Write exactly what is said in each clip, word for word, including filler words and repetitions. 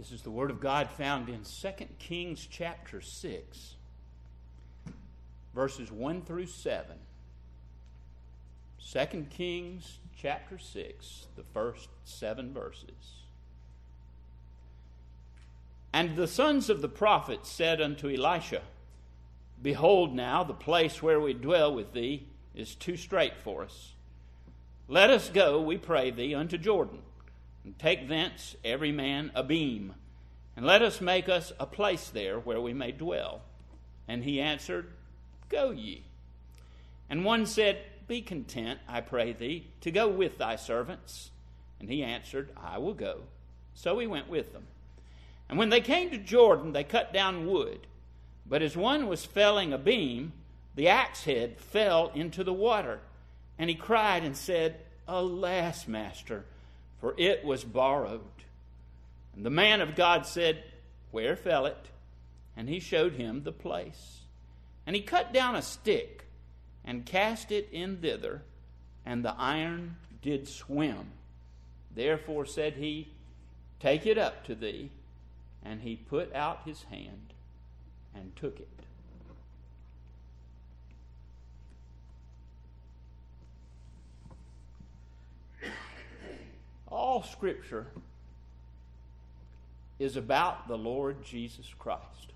This is the Word of God found in Second Kings chapter six, verses one through seven. Second Kings chapter six, the first seven verses. And the sons of the prophets said unto Elisha, Behold now, the place where we dwell with thee is too strait for us. Let us go, we pray thee, unto Jordan, and take thence every man a beam, and let us make us a place there where we may dwell. And he answered, Go ye. And one said, Be content, I pray thee, to go with thy servants. And he answered, I will go. So he went with them. And when they came to Jordan, they cut down wood. But as one was felling a beam, the axe head fell into the water. And he cried and said, Alas, master, for it was borrowed. And the man of God said, Where fell it? And he showed him the place. And he cut down a stick and cast it in thither, and the iron did swim. Therefore said he, Take it up to thee. And he put out his hand and took it. All Scripture is about the Lord Jesus Christ.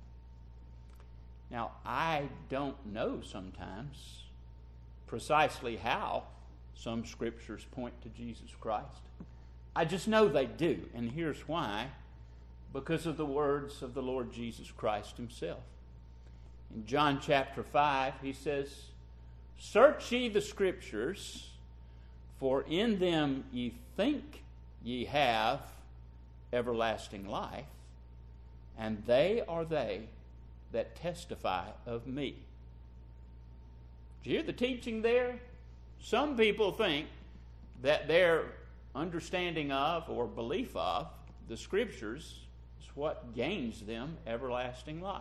Now, I don't know sometimes precisely how some Scriptures point to Jesus Christ. I just know they do, and here's why. Because of the words of the Lord Jesus Christ himself. In John chapter five, he says, Search ye the Scriptures, for in them ye think ye have everlasting life, and they are they that testify of me. Did you hear the teaching there? Some people think that their understanding of or belief of the Scriptures is what gains them everlasting life.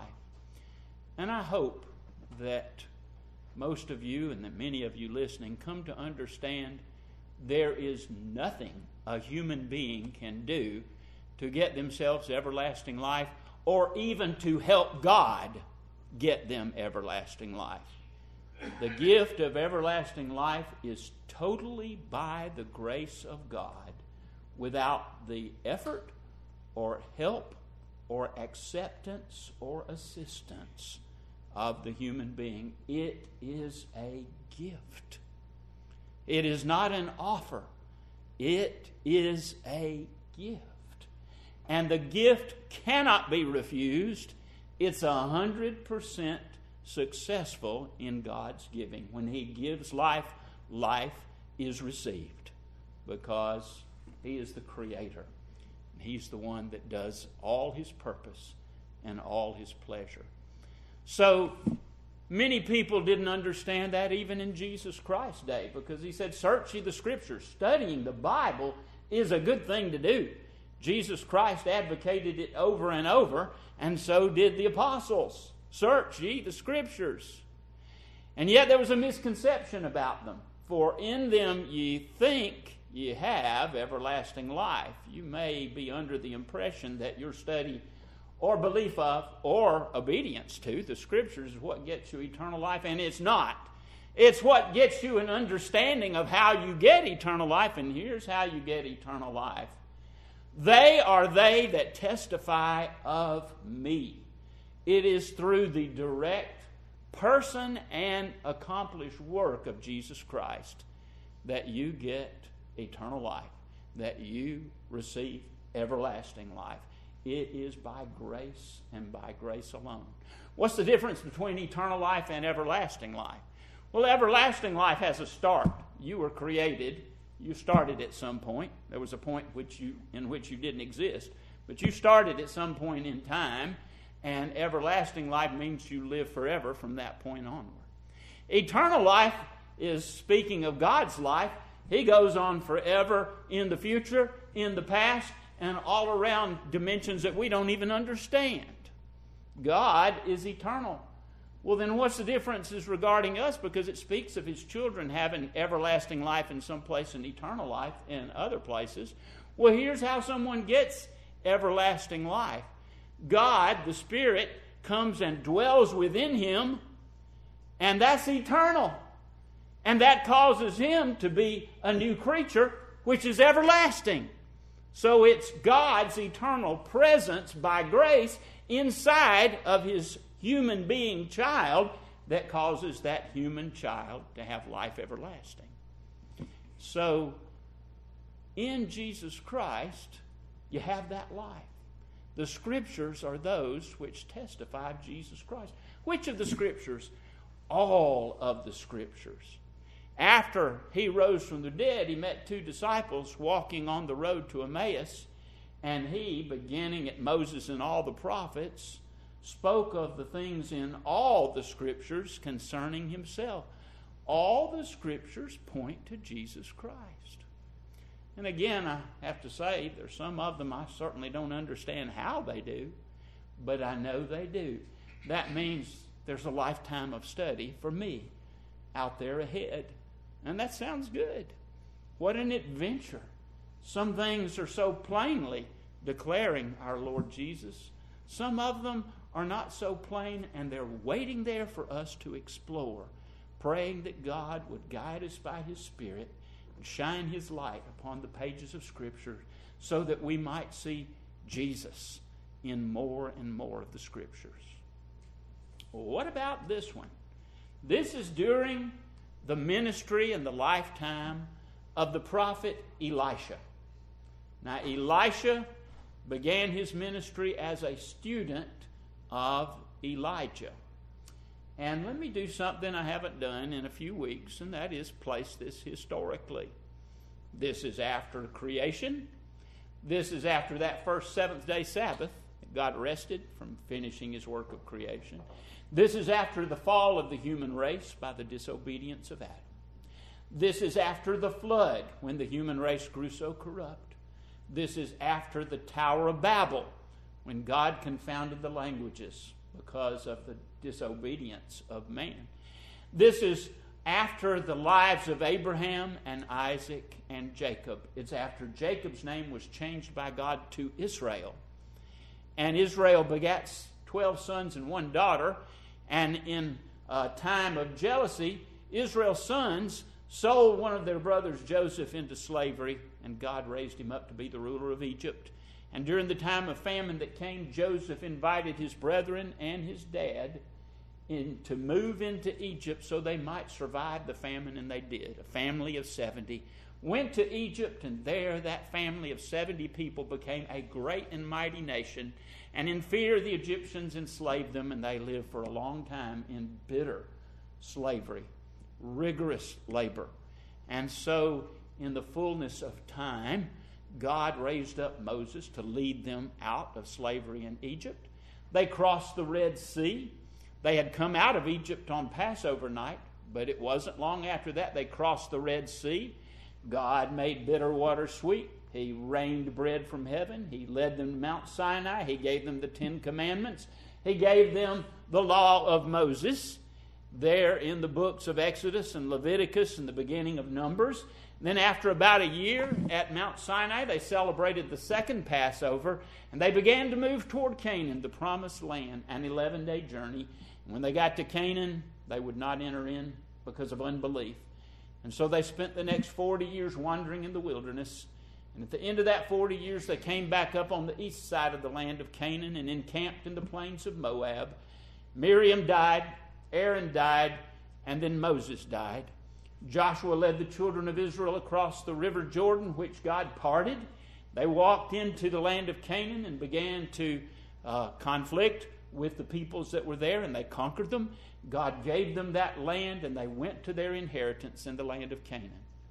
And I hope that most of you and that many of you listening come to understand there is nothing a human being can do to get themselves everlasting life, or even to help God get them everlasting life. The gift of everlasting life is totally by the grace of God, without the effort or help or acceptance or assistance of the human being. It is a gift. It is not an offer. It is a gift. And the gift cannot be refused. It's a hundred percent successful in God's giving. When He gives life, life is received, because He is the Creator. He's the one that does all His purpose and all His pleasure. So many people didn't understand that even in Jesus Christ's day, because He said, search ye the Scriptures. Studying the Bible is a good thing to do. Jesus Christ advocated it over and over, and so did the apostles. Search ye the Scriptures. And yet there was a misconception about them. For in them ye think ye have everlasting life. You may be under the impression that your study or belief of or obedience to the Scriptures is what gets you eternal life, and it's not. It's what gets you an understanding of how you get eternal life, and here's how you get eternal life. They are they that testify of me. It is through the direct person and accomplished work of Jesus Christ that you get eternal life, that you receive everlasting life. It is by grace and by grace alone. What's the difference between eternal life and everlasting life? Well, everlasting life has a start. You were created. You started at some point. There was a point which you, in which you didn't exist. But you started at some point in time, and everlasting life means you live forever from that point onward. Eternal life is speaking of God's life. He goes on forever in the future, in the past, and all around dimensions that we don't even understand. God is eternal. Well, then what's the differences regarding us? Because it speaks of His children having everlasting life in some place and eternal life in other places. Well, here's how someone gets everlasting life. God, the Spirit, comes and dwells within him, and that's eternal. And that causes him to be a new creature, which is everlasting. So it's God's eternal presence by grace inside of his human being child that causes that human child to have life everlasting. So in Jesus Christ, you have that life. The Scriptures are those which testify of Jesus Christ. Which of the Scriptures? All of the Scriptures. After he rose from the dead, he met two disciples walking on the road to Emmaus, and he, beginning at Moses and all the prophets, spoke of the things in all the Scriptures concerning himself. All the Scriptures point to Jesus Christ. And again, I have to say, there's some of them I certainly don't understand how they do, but I know they do. That means there's a lifetime of study for me out there ahead. And that sounds good. What an adventure. Some things are so plainly declaring our Lord Jesus. Some of them are not so plain, and they're waiting there for us to explore, praying that God would guide us by his Spirit and shine his light upon the pages of Scripture so that we might see Jesus in more and more of the Scriptures. Well, what about this one? This is during the ministry and the lifetime of the prophet Elisha. Now, Elisha began his ministry as a student of Elijah. And let me do something I haven't done in a few weeks, and that is place this historically. This is after creation. This is after that first seventh-day Sabbath. God rested from finishing his work of creation. This is after the fall of the human race by the disobedience of Adam. This is after the flood, when the human race grew so corrupt. This is after the Tower of Babel, when God confounded the languages because of the disobedience of man. This is after the lives of Abraham and Isaac and Jacob. It's after Jacob's name was changed by God to Israel. And Israel begat twelve sons and one daughter. And in a time of jealousy, Israel's sons sold one of their brothers, Joseph, into slavery, and God raised him up to be the ruler of Egypt. And during the time of famine that came, Joseph invited his brethren and his dad in, to move into Egypt so they might survive the famine, and they did. A family of seventy went to Egypt, and there that family of seventy people became a great and mighty nation. And in fear, the Egyptians enslaved them, and they lived for a long time in bitter slavery, rigorous labor. And so, in the fullness of time, God raised up Moses to lead them out of slavery in Egypt. They crossed the Red Sea. They had come out of Egypt on Passover night, but it wasn't long after that they crossed the Red Sea. God made bitter water sweet. He rained bread from heaven. He led them to Mount Sinai. He gave them the Ten Commandments. He gave them the law of Moses there in the books of Exodus and Leviticus and the beginning of Numbers. And then after about a year at Mount Sinai, they celebrated the second Passover, and they began to move toward Canaan, the promised land, an eleven-day journey. And when they got to Canaan, they would not enter in because of unbelief. And so they spent the next forty years wandering in the wilderness. And at the end of that forty years, they came back up on the east side of the land of Canaan and encamped in the plains of Moab. Miriam died, Aaron died, and then Moses died. Joshua led the children of Israel across the river Jordan, which God parted. They walked into the land of Canaan and began to uh, conflict with the peoples that were there, and they conquered them. God gave them that land, and they went to their inheritance in the land of Canaan.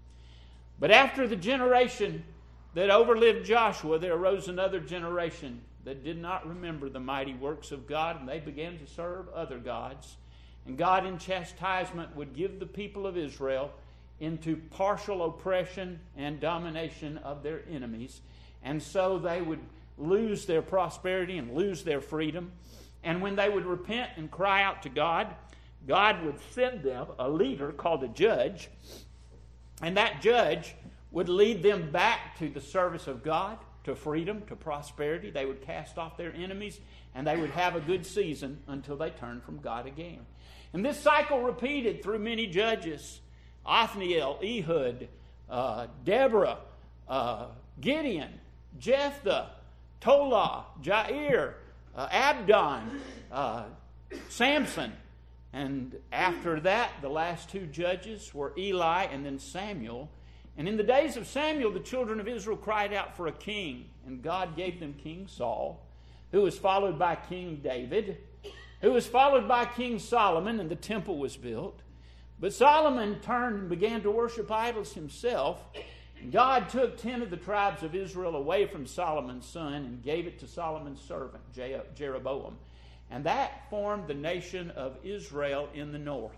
But after the generation that overlived Joshua, there arose another generation that did not remember the mighty works of God, and they began to serve other gods. And God in chastisement would give the people of Israel into partial oppression and domination of their enemies. And so they would lose their prosperity and lose their freedom. And when they would repent and cry out to God, God would send them a leader called a judge. And that judge would lead them back to the service of God. to freedom, to prosperity. They would cast off their enemies, and they would have a good season until they turned from God again. And this cycle repeated through many judges: Othniel, Ehud, uh, Deborah, uh, Gideon, Jephthah, Tola, Jair, uh, Abdon, uh, Samson. And after that, the last two judges were Eli and then Samuel. And in the days of Samuel, the children of Israel cried out for a king. And God gave them King Saul, who was followed by King David, who was followed by King Solomon, and the temple was built. But Solomon turned and began to worship idols himself. And God took ten of the tribes of Israel away from Solomon's son and gave it to Solomon's servant, Jeroboam. And that formed the nation of Israel in the north,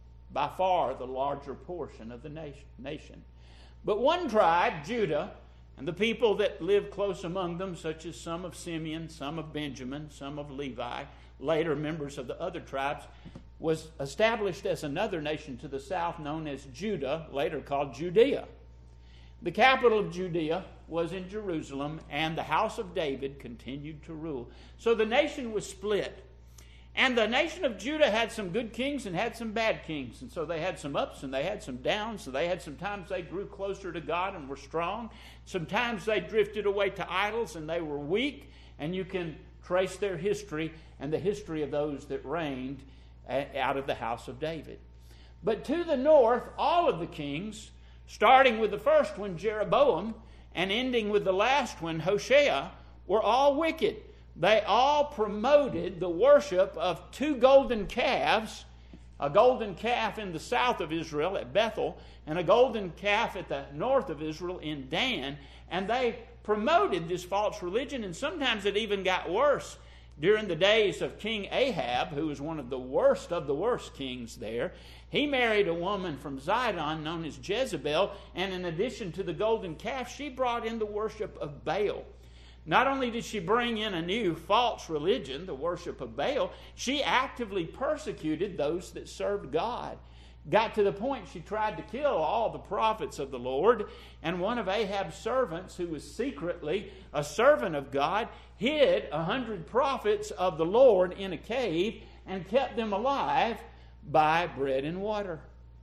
by far the larger portion of the nation. But one tribe, Judah, and the people that lived close among them, such as some of Simeon, some of Benjamin, some of Levi, later members of the other tribes, was established as another nation to the south known as Judah, later called Judea. The capital of Judea was in Jerusalem, and the house of David continued to rule. So the nation was split. And the nation of Judah had some good kings and had some bad kings. And so they had some ups and they had some downs. So they had some times they grew closer to God and were strong. Sometimes they drifted away to idols and they were weak. And you can trace their history and the history of those that reigned out of the house of David. But to the north, all of the kings, starting with the first one, Jeroboam, and ending with the last one, Hoshea, were all wicked. They all promoted the worship of two golden calves, a golden calf in the south of Israel at Bethel, and a golden calf at the north of Israel in Dan. And they promoted this false religion, and sometimes it even got worse. During the days of King Ahab, who was one of the worst of the worst kings there, he married a woman from Zidon known as Jezebel, and in addition to the golden calf, she brought in the worship of Baal. Not only did she bring in a new false religion, the worship of Baal, she actively persecuted those that served God. Got to the point she tried to kill all the prophets of the Lord, and one of Ahab's servants, who was secretly a servant of God, hid a hundred prophets of the Lord in a cave and kept them alive by bread and water.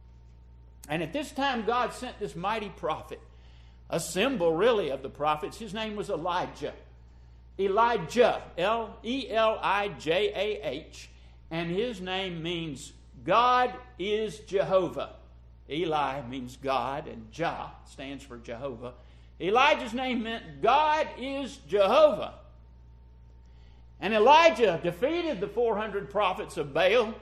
And at this time, God sent this mighty prophet, a symbol really of the prophets. His name was Elijah. Elijah, L E L I J A H, and his name means God is Jehovah. Eli means God, and Jah stands for Jehovah. Elijah's name meant God is Jehovah. And Elijah defeated the four hundred prophets of Baal.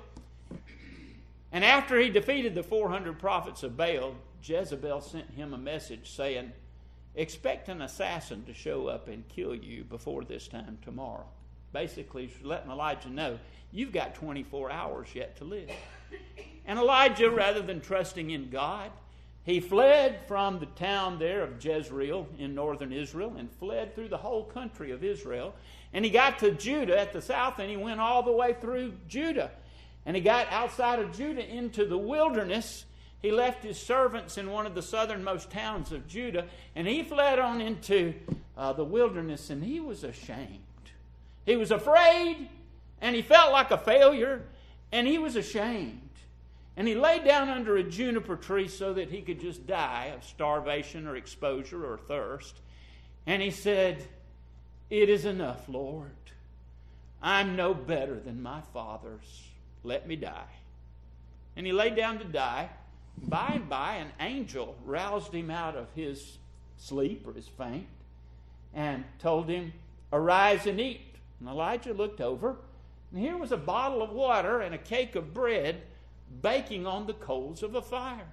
And after he defeated the four hundred prophets of Baal, Jezebel sent him a message saying, expect an assassin to show up and kill you before this time tomorrow. Basically, she's letting Elijah know, you've got twenty-four hours yet to live. And Elijah, rather than trusting in God, he fled from the town there of Jezreel in northern Israel and fled through the whole country of Israel. And he got to Judah at the south, and he went all the way through Judah. And he got outside of Judah into the wilderness. He left his servants in one of the southernmost towns of Judah, and he fled on into uh, the wilderness, and he was ashamed. He was afraid, and he felt like a failure, and he was ashamed. And he lay down under a juniper tree so that he could just die of starvation or exposure or thirst. And he said, it is enough, Lord. I'm no better than my fathers. Let me die. And he lay down to die. By and by, an angel roused him out of his sleep or his faint and told him, arise and eat. And Elijah looked over, and here was a bottle of water and a cake of bread baking on the coals of a fire.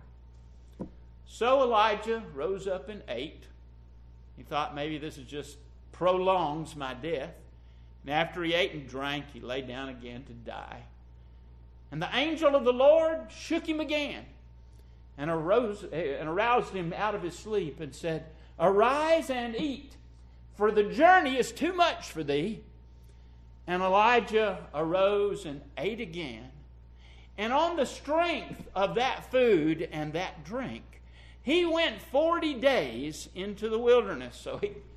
So Elijah rose up and ate. He thought maybe this is just prolongs my death. And after he ate and drank, he lay down again to die. And the angel of the Lord shook him again and arose and aroused him out of his sleep and said, arise and eat, for the journey is too much for thee. And Elijah arose and ate again. And on the strength of that food and that drink, he went forty days into the wilderness. So he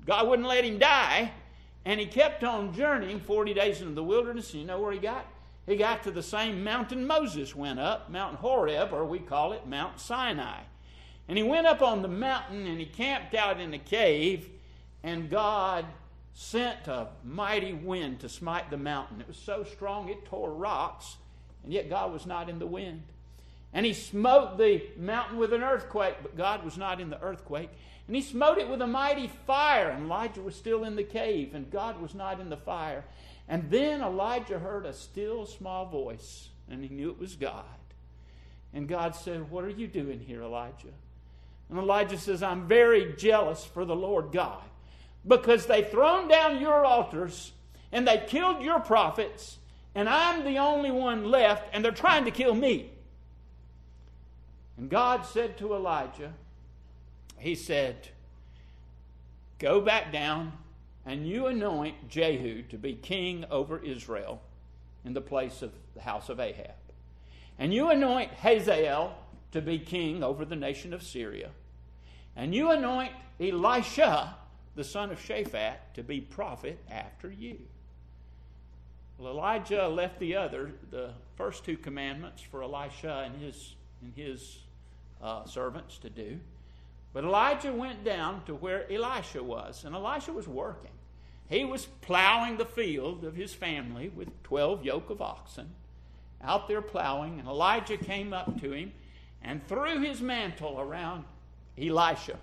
God wouldn't let him die, and he kept on journeying forty days into the wilderness. And you know where he got? He got to the same mountain Moses went up, Mount Horeb, or we call it Mount Sinai. And he went up on the mountain, and he camped out in a cave, and God sent a mighty wind to smite the mountain. It was so strong it tore rocks, and yet God was not in the wind. And he smote the mountain with an earthquake, but God was not in the earthquake. And he smote it with a mighty fire, and Elijah was still in the cave, and God was not in the fire. And then Elijah heard a still small voice, and he knew it was God. And God said, "What are you doing here, Elijah?" And Elijah says, "I'm very jealous for the Lord God, because they've thrown down your altars, and they killed your prophets, and I'm the only one left, and they're trying to kill me." And God said to Elijah, he said, "Go back down, and you anoint Jehu to be king over Israel in the place of the house of Ahab. And you anoint Hazael to be king over the nation of Syria. And you anoint Elisha, the son of Shaphat, to be prophet after you." Well, Elijah left the other, the first two commandments for Elisha and his, and his uh, servants to do. But Elijah went down to where Elisha was, and Elisha was working. He was plowing the field of his family with twelve yoke of oxen, out there plowing, and Elijah came up to him and threw his mantle around Elisha.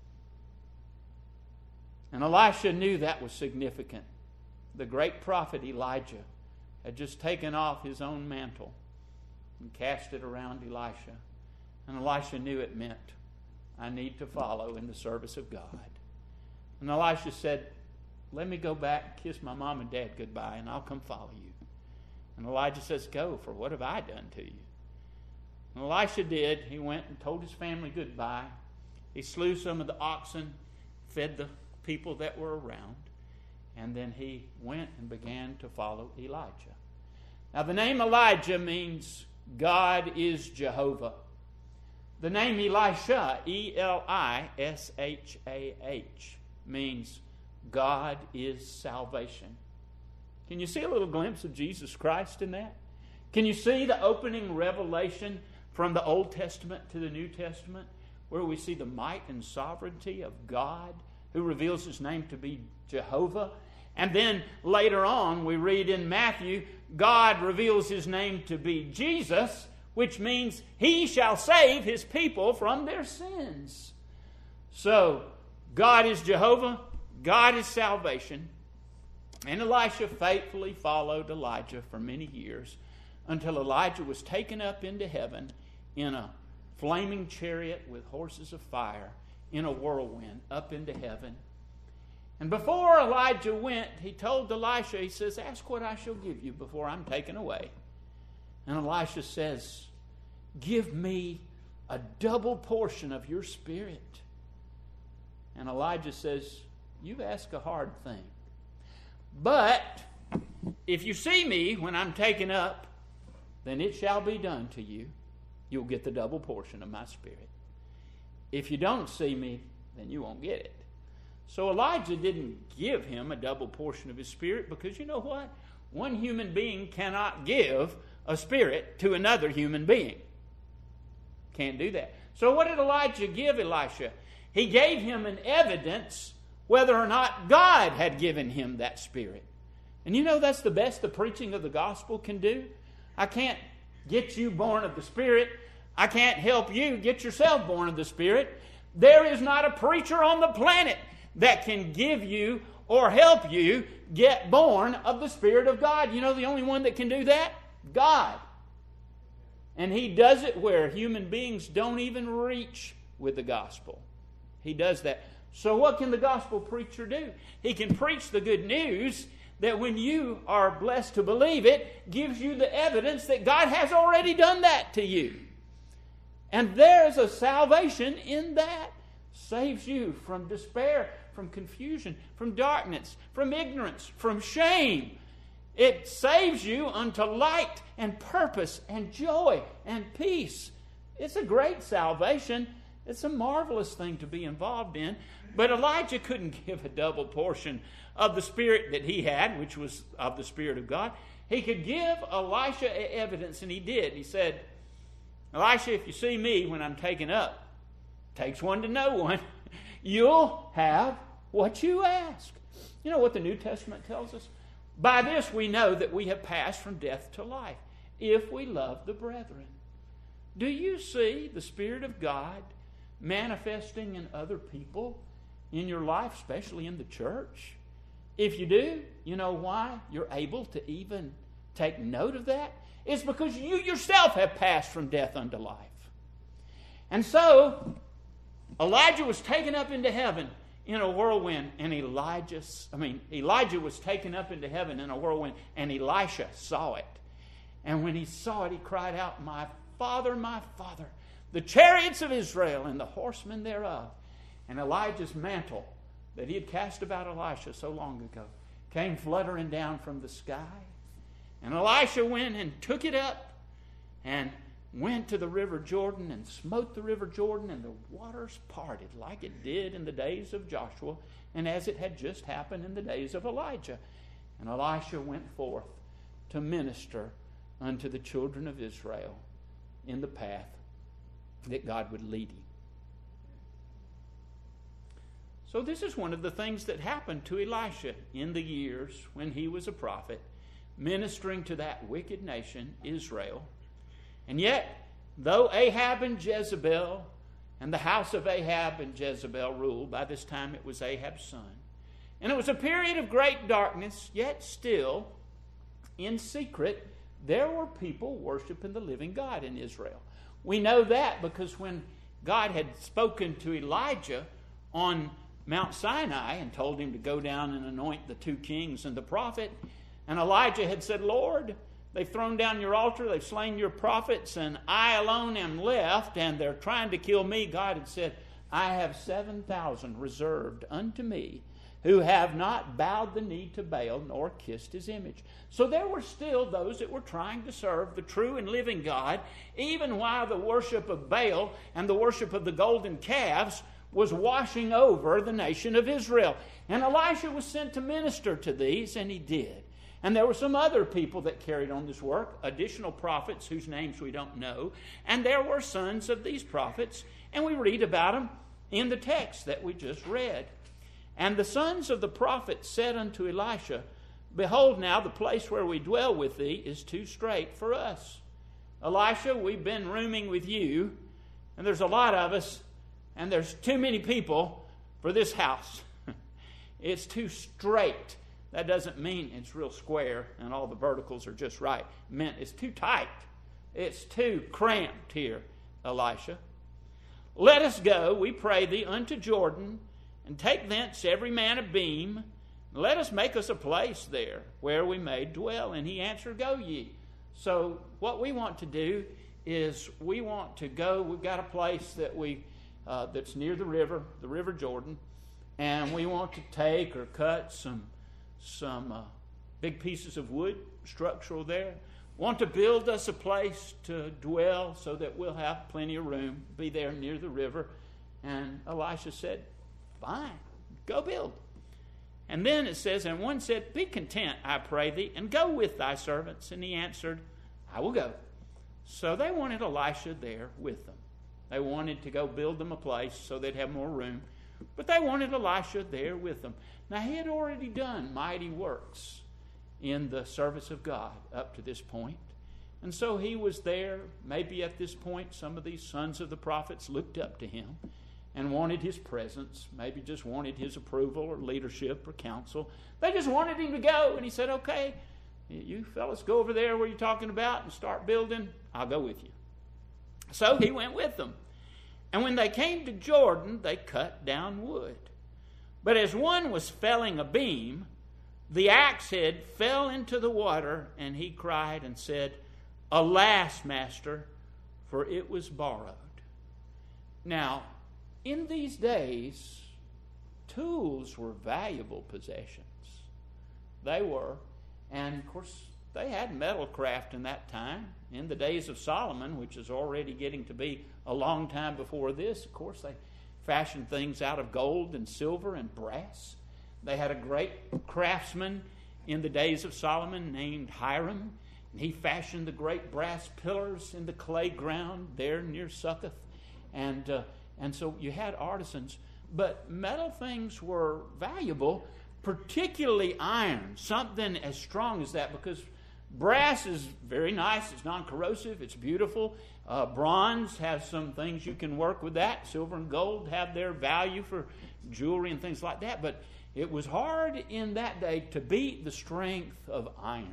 And Elisha knew that was significant. The great prophet Elijah had just taken off his own mantle and cast it around Elisha. And Elisha knew it meant, "I need to follow in the service of God." And Elisha said, "Let me go back, kiss my mom and dad goodbye, and I'll come follow you." And Elijah says, "Go, for what have I done to you?" And Elisha did. He went and told his family goodbye. He slew some of the oxen, fed the people that were around, and then he went and began to follow Elijah. Now, the name Elijah means God is Jehovah. The name Elisha, E L I S H A H, means God is salvation. Can you see a little glimpse of Jesus Christ in that? Can you see the opening revelation from the Old Testament to the New Testament, where we see the might and sovereignty of God, who reveals his name to be Jehovah? And then later on, we read in Matthew, God reveals his name to be Jesus, which means he shall save his people from their sins. So, God is Jehovah, God is salvation. And Elisha faithfully followed Elijah for many years until Elijah was taken up into heaven in a flaming chariot with horses of fire, in a whirlwind up into heaven. And before Elijah went, he told Elisha, he says, "Ask what I shall give you before I'm taken away." And Elisha says, "Give me a double portion of your spirit." And Elijah says, "You've asked a hard thing. But if you see me when I'm taken up, then it shall be done to you. You'll get the double portion of my spirit. If you don't see me, then you won't get it." So Elijah didn't give him a double portion of his spirit, because you know what? One human being cannot give a spirit to another human being. Can't do that. So what did Elijah give Elisha? He gave him an evidence whether or not God had given him that spirit. And you know that's the best the preaching of the gospel can do. I can't get you born of the Spirit. I can't help you get yourself born of the Spirit. There is not a preacher on the planet that can give you or help you get born of the Spirit of God. You know the only one that can do that? God. And he does it where human beings don't even reach with the gospel. He does that. So what can the gospel preacher do? He can preach the good news that when you are blessed to believe it, gives you the evidence that God has already done that to you. And there's a salvation in that. Saves you from despair, from confusion, from darkness, from ignorance, from shame. It saves you unto light and purpose and joy and peace. It's a great salvation. It's a marvelous thing to be involved in. But Elijah couldn't give a double portion of the Spirit that he had, which was of the Spirit of God. He could give Elisha evidence, and he did. He said, Elisha, if you see me when I'm taken up, takes one to know one, you'll have what you ask. You know what the New Testament tells us? By this we know that we have passed from death to life, if we love the brethren. Do you see the Spirit of God manifesting in other people in your life, especially in the church? If you do, you know why you're able to even take note of that? It's because you yourself have passed from death unto life. And so, Elijah was taken up into heaven in a whirlwind, and Elijah, I mean, Elijah was taken up into heaven in a whirlwind, and Elisha saw it. And when he saw it, he cried out, my Father, my Father, the chariots of Israel and the horsemen thereof. And Elijah's mantle that he had cast about Elisha so long ago came fluttering down from the sky. And Elisha went and took it up and went to the river Jordan and smote the river Jordan, and the waters parted like it did in the days of Joshua and as it had just happened in the days of Elijah. And Elisha went forth to minister unto the children of Israel in the path that God would lead him. So this is one of the things that happened to Elisha in the years when he was a prophet, ministering to that wicked nation, Israel. And yet, though Ahab and Jezebel and the house of Ahab and Jezebel ruled, by this time it was Ahab's son, and it was a period of great darkness, yet still, in secret, there were people worshiping the living God in Israel. We know that because when God had spoken to Elijah on Mount Sinai and told him to go down and anoint the two kings and the prophet, and Elijah had said, Lord, they've thrown down your altar, they've slain your prophets, and I alone am left, and they're trying to kill me. God had said, I have seven thousand reserved unto me, who have not bowed the knee to Baal, nor kissed his image. So there were still those that were trying to serve the true and living God, even while the worship of Baal and the worship of the golden calves was washing over the nation of Israel. And Elisha was sent to minister to these, and he did. And there were some other people that carried on this work, additional prophets whose names we don't know. And there were sons of these prophets, and we read about them in the text that we just read. And the sons of the prophets said unto Elisha, Behold now, the place where we dwell with thee is too strait for us. Elisha, we've been rooming with you, and there's a lot of us, and there's too many people for this house. It's too straight. That doesn't mean it's real square and all the verticals are just right. It meant it's too tight. It's too cramped here, Elisha. Let us go, we pray thee, unto Jordan, and take thence every man a beam, and let us make us a place there where we may dwell. And he answered, Go ye. So what we want to do is we want to go. We've got a place that we uh, that's near the river, the river Jordan, and we want to take or cut some some uh, big pieces of wood, structural there. Want to build us a place to dwell so that we'll have plenty of room, be there near the river. And Elisha said, Fine, go build. And then it says, and one said, Be content, I pray thee, and go with thy servants. And he answered, I will go. So they wanted Elisha there with them. They wanted to go build them a place so they'd have more room. But they wanted Elisha there with them. Now, he had already done mighty works in the service of God up to this point. And so he was there. Maybe at this point, some of these sons of the prophets looked up to him and wanted his presence, maybe just wanted his approval or leadership or counsel. They just wanted him to go. And he said, okay, you fellas go over there where you're talking about and start building. I'll go with you. So he went with them. And when they came to Jordan, they cut down wood. But as one was felling a beam, the axe head fell into the water, and he cried and said, Alas, master, for it was borrowed. Now, in these days, tools were valuable possessions. They were. And, of course, they had metal craft in that time. In the days of Solomon, which is already getting to be a long time before this, of course, they fashioned things out of gold and silver and brass. They had a great craftsman in the days of Solomon named Hiram, and he fashioned the great brass pillars in the clay ground there near Succoth. And, uh, and so you had artisans. But metal things were valuable, particularly iron, something as strong as that, because brass is very nice, it's non-corrosive, it's beautiful. Uh, bronze has some things you can work with that. Silver and gold have their value for jewelry and things like that. But it was hard in that day to beat the strength of iron.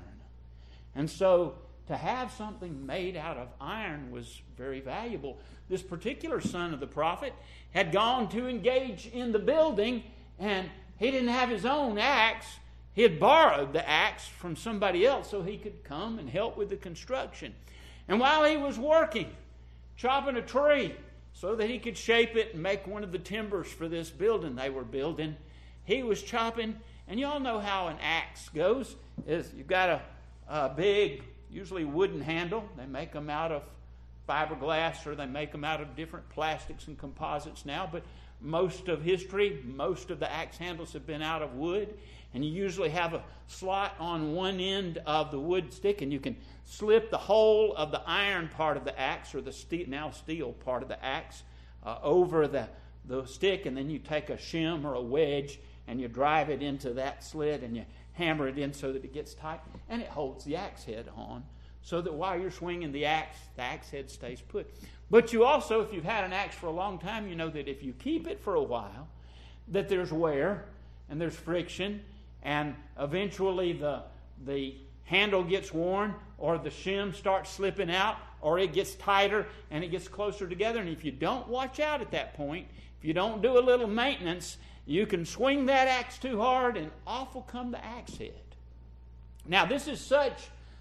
And so to have something made out of iron was very valuable. This particular son of the prophet had gone to engage in the building, and he didn't have his own axe. He had borrowed the axe from somebody else so he could come and help with the construction. And while he was working, chopping a tree so that he could shape it and make one of the timbers for this building they were building, he was chopping. And you all know how an axe goes. Is you've got a, a big, usually wooden handle. They make them out of fiberglass, or they make them out of different plastics and composites now. But most of history, most of the axe handles have been out of wood. And you usually have a slot on one end of the wood stick, and you can slip the whole of the iron part of the axe, or the steel, now steel part of the axe, uh, over the, the stick, and then you take a shim or a wedge, and you drive it into that slit, and you hammer it in so that it gets tight, and it holds the axe head on, so that while you're swinging the axe, the axe head stays put. But you also, if you've had an axe for a long time, you know that if you keep it for a while, that there's wear, and there's friction, and eventually the, the handle gets worn, or the shim starts slipping out, or it gets tighter and it gets closer together. And if you don't watch out at that point, if you don't do a little maintenance, you can swing that axe too hard and off will come the axe head. Now, this is such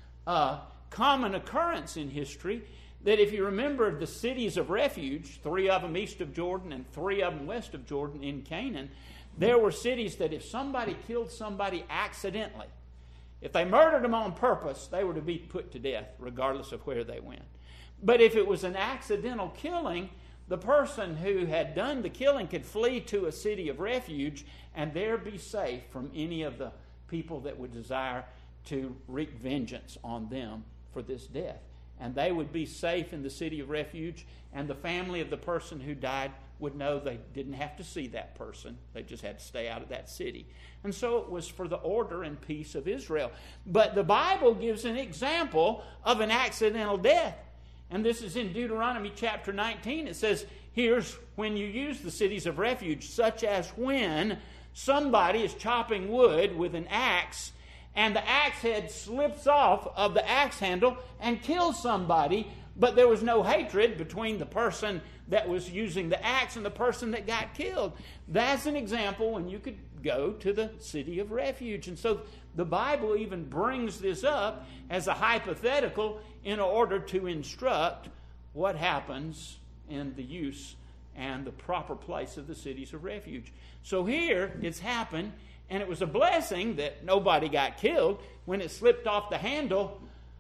a common occurrence in history that if you remember the cities of refuge, three of them east of Jordan and three of them west of Jordan in Canaan, there were cities that if somebody killed somebody accidentally, if they murdered them on purpose, they were to be put to death, regardless of where they went. But if it was an accidental killing, the person who had done the killing could flee to a city of refuge and there be safe from any of the people that would desire to wreak vengeance on them for this death. And they would be safe in the city of refuge, and the family of the person who died would know they didn't have to see that person. They just had to stay out of that city. And so it was for the order and peace of Israel. But the Bible gives an example of an accidental death. And this is in Deuteronomy chapter nineteen. It says, here's when you use the cities of refuge, such as when somebody is chopping wood with an axe, and the axe head slips off of the axe handle and kills somebody, but there was no hatred between the person that was using the axe and the person that got killed. That's an example when you could go to the city of refuge. And so the Bible even brings this up as a hypothetical in order to instruct what happens in the use and the proper place of the cities of refuge. So here it's happened, and it was a blessing that nobody got killed when it slipped off the handle.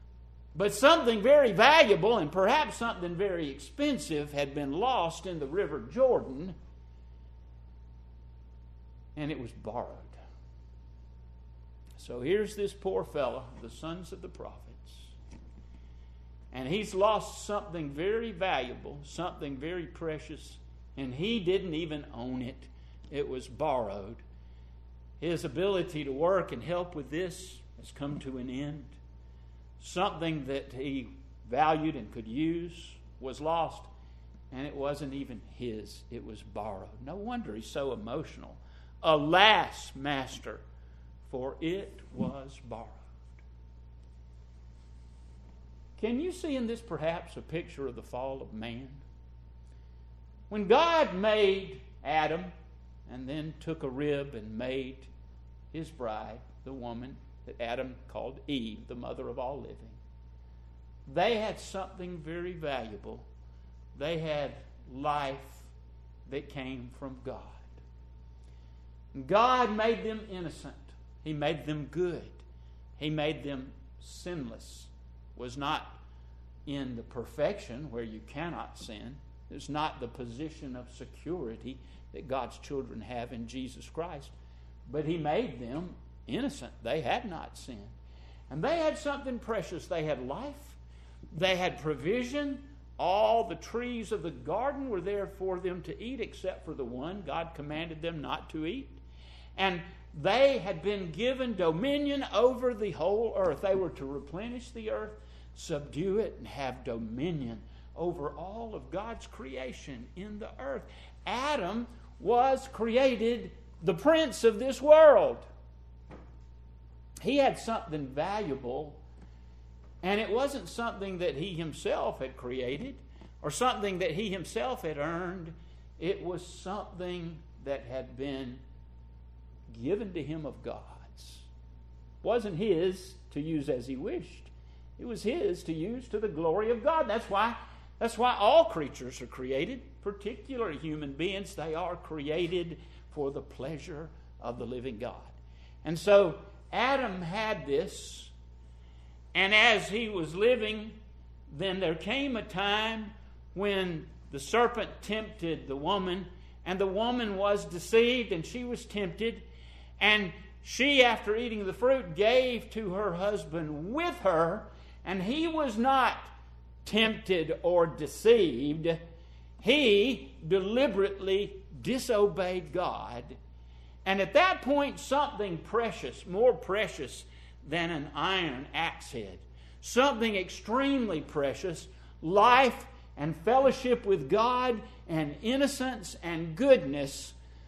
But something very valuable and perhaps something very expensive had been lost in the river Jordan, and it was borrowed. So here's this poor fellow, the sons of the prophets, and he's lost something very valuable, something very precious, and he didn't even own it. It was borrowed. His ability to work and help with this has come to an end. Something that he valued and could use was lost, and it wasn't even his. It was borrowed. No wonder he's so emotional. Alas, master, for it was borrowed. Can you see in this perhaps a picture of the fall of man? When God made Adam and then took a rib and made his bride, the woman that Adam called Eve, the mother of all living, they had something very valuable. They had life that came from God. God made them innocent. He made them good. He made them sinless, was not in the perfection where you cannot sin. It's not the position of security that God's children have in Jesus Christ. But He made them innocent. They had not sinned. And they had something precious. They had life. They had provision. All the trees of the garden were there for them to eat except for the one God commanded them not to eat. And they had been given dominion over the whole earth. They were to replenish the earth, subdue it, and have dominion over all of God's creation in the earth. Adam was created the prince of this world. He had something valuable, and it wasn't something that he himself had created or something that he himself had earned. It was something that had been given to him of God's. It wasn't his to use as he wished. It was his to use to the glory of God. That's why, that's why all creatures are created, particularly human beings. They are created for the pleasure of the living God. And so Adam had this, and as he was living, then there came a time when the serpent tempted the woman, and the woman was deceived, and she was tempted, and she, after eating the fruit, gave to her husband with her, and he was not tempted or deceived. He deliberately disobeyed God. And at that point, something precious, more precious than an iron axe head, something extremely precious, life and fellowship with God and innocence and goodness,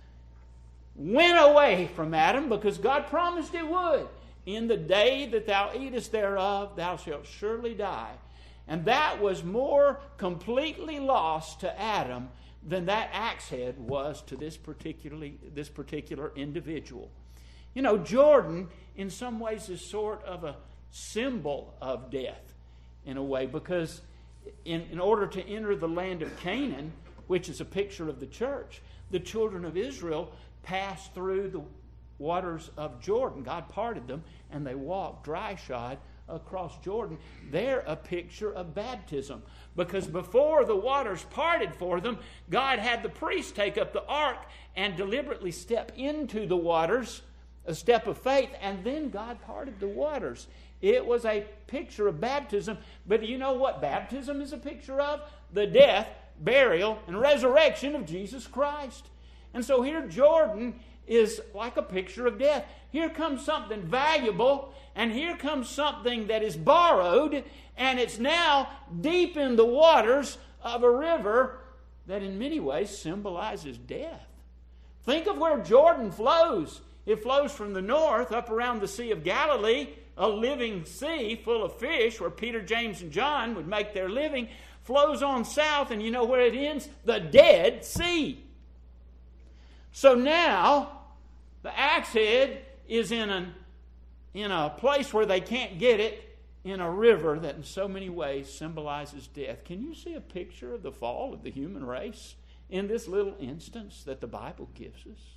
went away from Adam, because God promised it would. In the day that thou eatest thereof, thou shalt surely die. And that was more completely lost to Adam than that axe head was to this particularly this particular individual. You know, Jordan in some ways is sort of a symbol of death in a way, because in, in order to enter the land of Canaan, which is a picture of the church, the children of Israel passed through the waters of Jordan. God parted them, and they walked dry-shod across Jordan. They're a picture of baptism, because before the waters parted for them, God had the priest take up the ark and deliberately step into the waters, a step of faith, and then God parted the waters. It was a picture of baptism, but do you know what baptism is a picture of? The death, burial, and resurrection of Jesus Christ. And so here Jordan is like a picture of death. Here comes something valuable, and here comes something that is borrowed, and it's now deep in the waters of a river that in many ways symbolizes death. Think of where Jordan flows. It flows from the north up around the Sea of Galilee, a living sea full of fish where Peter, James, and John would make their living. Flows on south, and you know where it ends? The Dead Sea. So now the axe head is in an in a place where they can't get it, in a river that in so many ways symbolizes death. Can you see a picture of the fall of the human race in this little instance that the Bible gives us?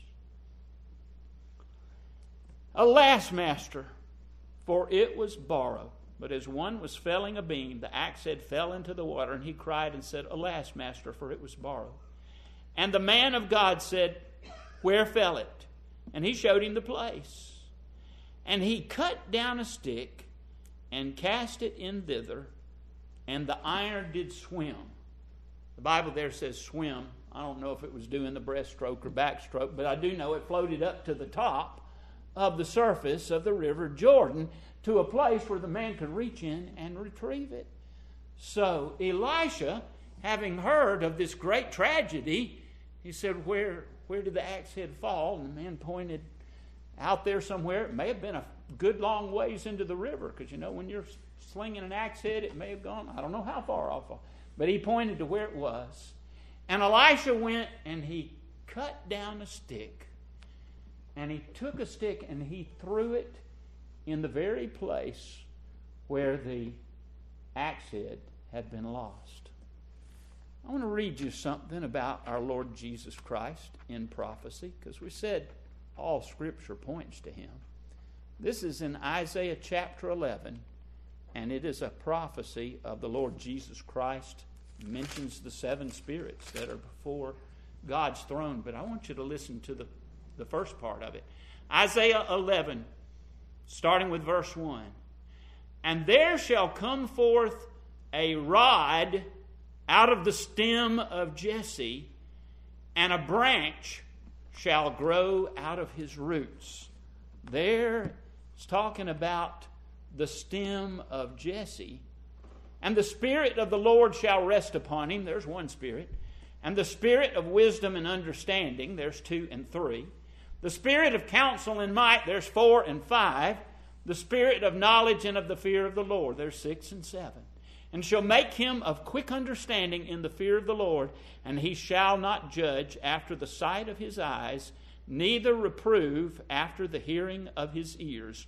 Alas, master, for it was borrowed. But as one was felling a beam, the axe head fell into the water, and he cried and said, Alas, master, for it was borrowed. And the man of God said, Where fell it? And he showed him the place. And he cut down a stick and cast it in thither, and the iron did swim. The Bible there says swim. I don't know if it was doing the breaststroke or backstroke, but I do know it floated up to the top of the surface of the river Jordan to a place where the man could reach in and retrieve it. So Elisha, having heard of this great tragedy, he said, Where, where did the axe head fall? And the man pointed out there somewhere. It may have been a good long ways into the river, because you know when you're slinging an axe head, it may have gone, I don't know how far off. But he pointed to where it was. And Elisha went and he cut down a stick. And he took a stick and he threw it in the very place where the axe head had been lost. I want to read you something about our Lord Jesus Christ in prophecy, because we said all Scripture points to Him. This is in Isaiah chapter eleven and it is a prophecy of the Lord Jesus Christ. It mentions the seven spirits that are before God's throne. But I want you to listen to the, the first part of it. Isaiah eleven, starting with verse one. And there shall come forth a rod out of the stem of Jesse, and a branch shall grow out of his roots. There it's talking about the stem of Jesse. And the Spirit of the Lord shall rest upon him. There's one Spirit. And the Spirit of wisdom and understanding. There's two and three. The Spirit of counsel and might. There's four and five. The Spirit of knowledge and of the fear of the Lord. There's six and seven. And shall make him of quick understanding in the fear of the Lord, and he shall not judge after the sight of his eyes, neither reprove after the hearing of his ears.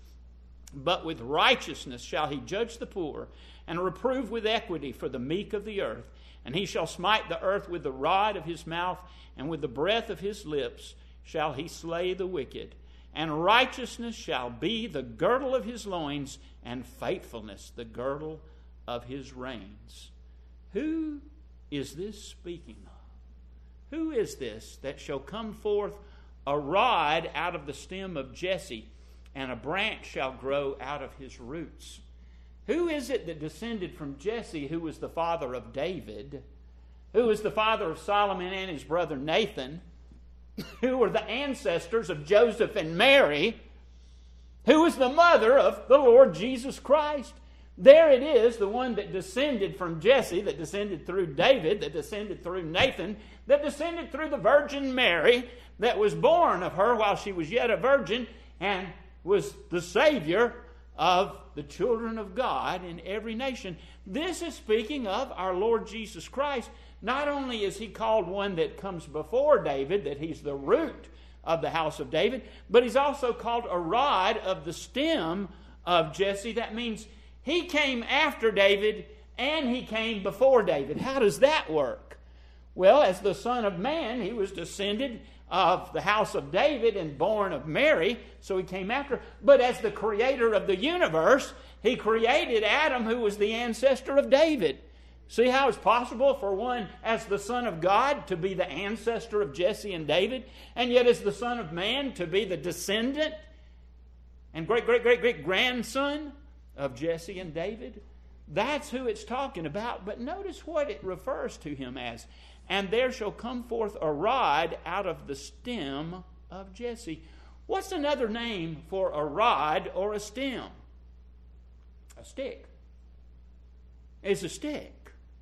But with righteousness shall he judge the poor, and reprove with equity for the meek of the earth. And he shall smite the earth with the rod of his mouth, and with the breath of his lips shall he slay the wicked. And righteousness shall be the girdle of his loins, and faithfulness the girdle of his reins. Who is this speaking of? Who is this that shall come forth a rod out of the stem of Jesse, and a branch shall grow out of his roots? Who is it that descended from Jesse, who was the father of David, who was the father of Solomon and his brother Nathan, who were the ancestors of Joseph and Mary, who was the mother of the Lord Jesus Christ? There it is, the one that descended from Jesse, that descended through David, that descended through Nathan, that descended through the Virgin Mary, that was born of her while she was yet a virgin, and was the Savior of the children of God in every nation. This is speaking of our Lord Jesus Christ. Not only is he called one that comes before David, that he's the root of the house of David, but he's also called a rod of the stem of Jesse. That means he came after David and he came before David. How does that work? Well, as the Son of Man, he was descended of the house of David and born of Mary, so he came after. But as the creator of the universe, he created Adam, who was the ancestor of David. See how it's possible for one as the Son of God to be the ancestor of Jesse and David, and yet as the Son of Man to be the descendant and great, great, great, great grandson of Jesse and David? That's who it's talking about. But notice what it refers to him as. And there shall come forth a rod out of the stem of Jesse. What's another name for a rod or a stem? A stick. It's a stick.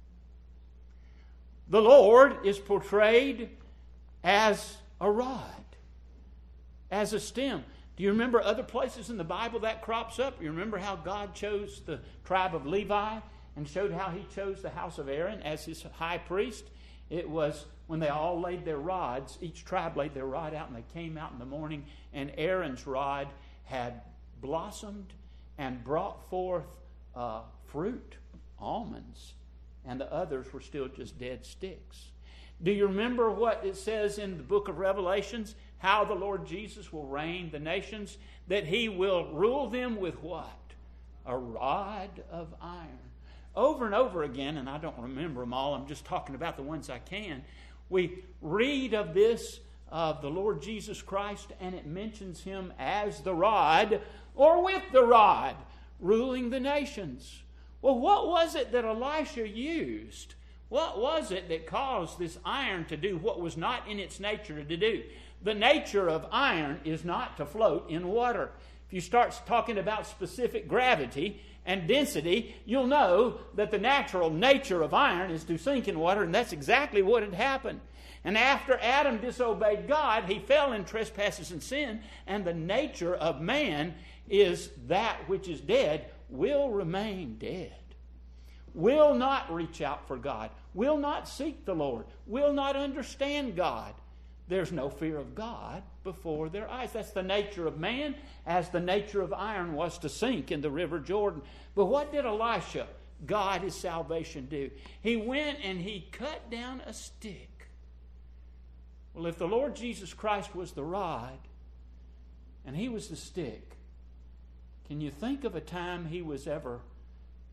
The Lord is portrayed as a rod, as a stem. Do you remember other places in the Bible that crops up? You remember how God chose the tribe of Levi and showed how he chose the house of Aaron as his high priest? It was when they all laid their rods, each tribe laid their rod out, and they came out in the morning, and Aaron's rod had blossomed and brought forth uh, fruit, almonds, and the others were still just dead sticks. Do you remember what it says in the book of Revelations? How the Lord Jesus will reign the nations, that he will rule them with what? A rod of iron. Over and over again, and I don't remember them all, I'm just talking about the ones I can, we read of this, of the Lord Jesus Christ, and it mentions him as the rod, or with the rod, ruling the nations. Well, what was it that Elisha used? What was it that caused this iron to do what was not in its nature to do? The nature of iron is not to float in water. If you start talking about specific gravity and density, you'll know that the natural nature of iron is to sink in water, and that's exactly what had happened. And after Adam disobeyed God, he fell in trespasses and sin, and the nature of man is that which is dead will remain dead, will not reach out for God, will not seek the Lord, will not understand God. There's no fear of God before their eyes. That's the nature of man, as the nature of iron was to sink in the river Jordan. But what did Elisha, God his salvation, do? He went and he cut down a stick. Well, if the Lord Jesus Christ was the rod and he was the stick, can you think of a time he was ever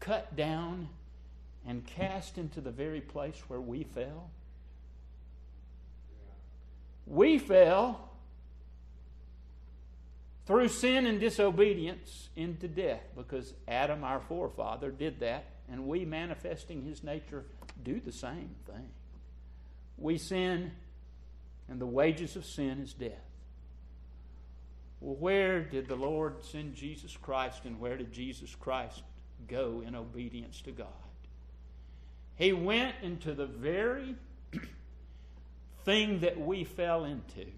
cut down and cast into the very place where we fell? We fell through sin and disobedience into death because Adam, our forefather, did that, and we, manifesting his nature, do the same thing. We sin, and the wages of sin is death. Well, where did the Lord send Jesus Christ, and where did Jesus Christ go in obedience to God? He went into the very thing that we fell into.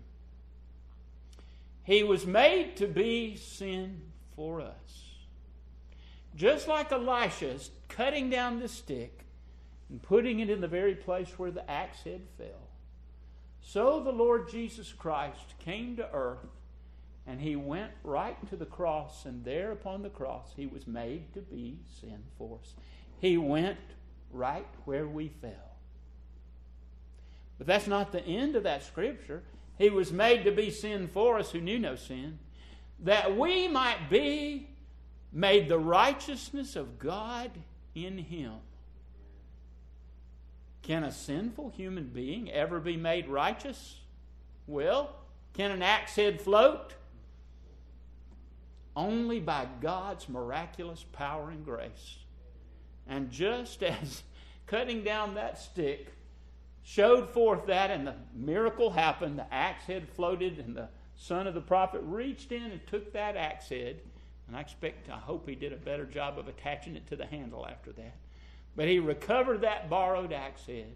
He was made to be sin for us. Just like Elisha is cutting down the stick and putting it in the very place where the axe head fell, so the Lord Jesus Christ came to earth, and he went right to the cross, and there upon the cross he was made to be sin for us. He went right where we fell. But that's not the end of that scripture. He was made to be sin for us who knew no sin, that we might be made the righteousness of God in him. Can a sinful human being ever be made righteous? Well, can an axe head float? Only by God's miraculous power and grace. And just as cutting down that stick showed forth that, and the miracle happened, the axe head floated, and the son of the prophet reached in and took that axe head, and I expect, I hope he did a better job of attaching it to the handle after that. But he recovered that borrowed axe head.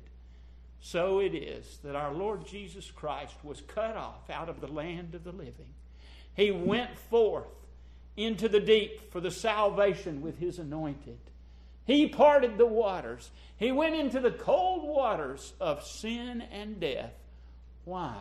So it is that our Lord Jesus Christ was cut off out of the land of the living. He went forth into the deep for the salvation with his anointed. He parted the waters. He went into the cold waters of sin and death. Why?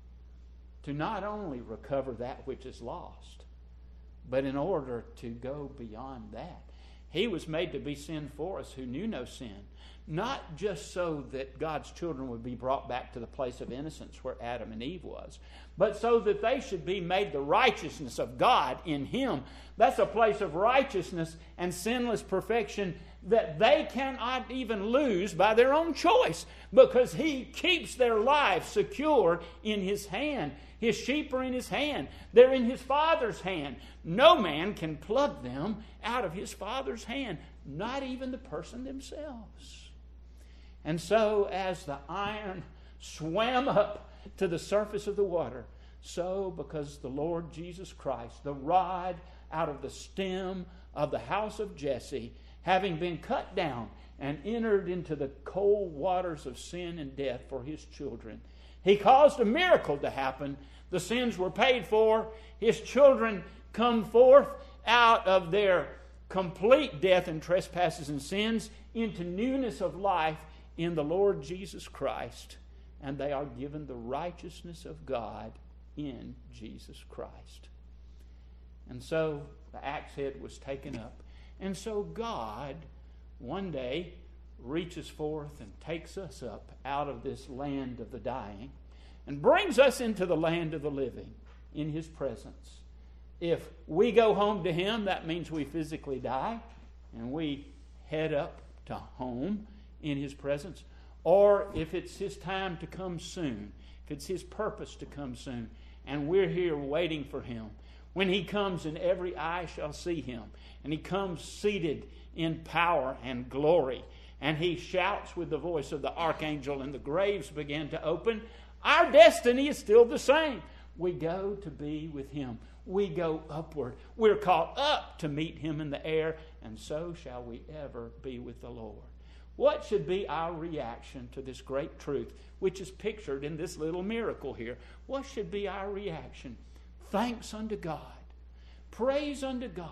To not only recover that which is lost, but in order to go beyond that. He was made to be sin for us who knew no sin. Not just so that God's children would be brought back to the place of innocence where Adam and Eve was, but so that they should be made the righteousness of God in him. That's a place of righteousness and sinless perfection that they cannot even lose by their own choice, because he keeps their life secure in his hand. His sheep are in his hand. They're in his Father's hand. No man can pluck them out of his Father's hand, not even the person themselves. And so as the iron swam up to the surface of the water, so because the Lord Jesus Christ, the rod out of the stem of the house of Jesse, having been cut down and entered into the cold waters of sin and death for his children, he caused a miracle to happen. The sins were paid for. His children come forth out of their complete death and trespasses and sins into newness of life in the Lord Jesus Christ. And they are given the righteousness of God in Jesus Christ. And so the axe head was taken up. And so God one day reaches forth and takes us up out of this land of the dying and brings us into the land of the living in his presence. If we go home to him, that means we physically die and we head up to home in his presence. Or if it's his time to come soon, if it's his purpose to come soon, and we're here waiting for him, when he comes and every eye shall see him, and he comes seated in power and glory, and he shouts with the voice of the archangel, and the graves begin to open, our destiny is still the same. We go to be with him. We go upward. We're caught up to meet him in the air, and so shall we ever be with the Lord. What should be our reaction to this great truth, which is pictured in this little miracle here? What should be our reaction? Thanks unto God. Praise unto God.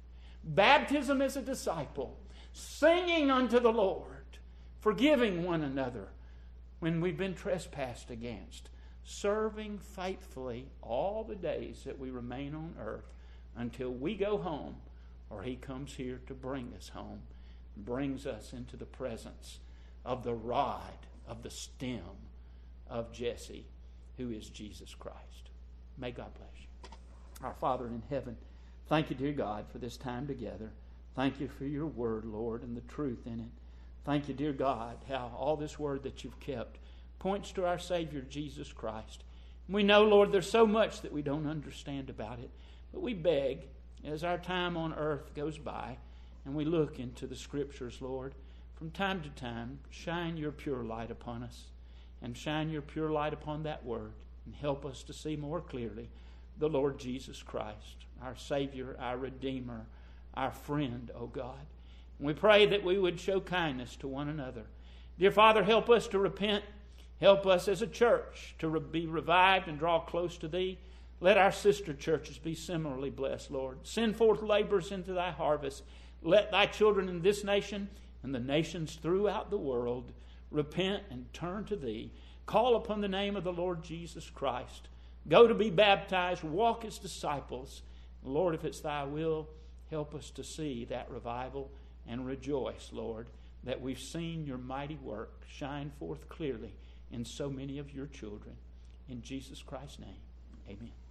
Baptism as a disciple. Singing unto the Lord. Forgiving one another when we've been trespassed against. Serving faithfully all the days that we remain on earth until we go home, or he comes here to bring us home. Brings us into the presence of the rod of the stem of Jesse, who is Jesus Christ. May God bless you. Our Father in heaven, thank you, dear God, for this time together. Thank you for your word, Lord, and the truth in it. Thank you, dear God, how all this word that you've kept points to our Savior, Jesus Christ. We know, Lord, there's so much that we don't understand about it, but we beg, as our time on earth goes by, and we look into the Scriptures, Lord, from time to time, shine your pure light upon us, and shine your pure light upon that word, and help us to see more clearly the Lord Jesus Christ, our Savior, our Redeemer, our friend, O God. And we pray that we would show kindness to one another. Dear Father, help us to repent. Help us as a church to re- be revived and draw close to Thee. Let our sister churches be similarly blessed, Lord. Send forth laborers into Thy harvest. Let Thy children in this nation and the nations throughout the world repent and turn to Thee. Call upon the name of the Lord Jesus Christ. Go to be baptized. Walk as disciples. Lord, if it's Thy will, help us to see that revival and rejoice, Lord, that we've seen your mighty work shine forth clearly in so many of your children. In Jesus Christ's name, amen.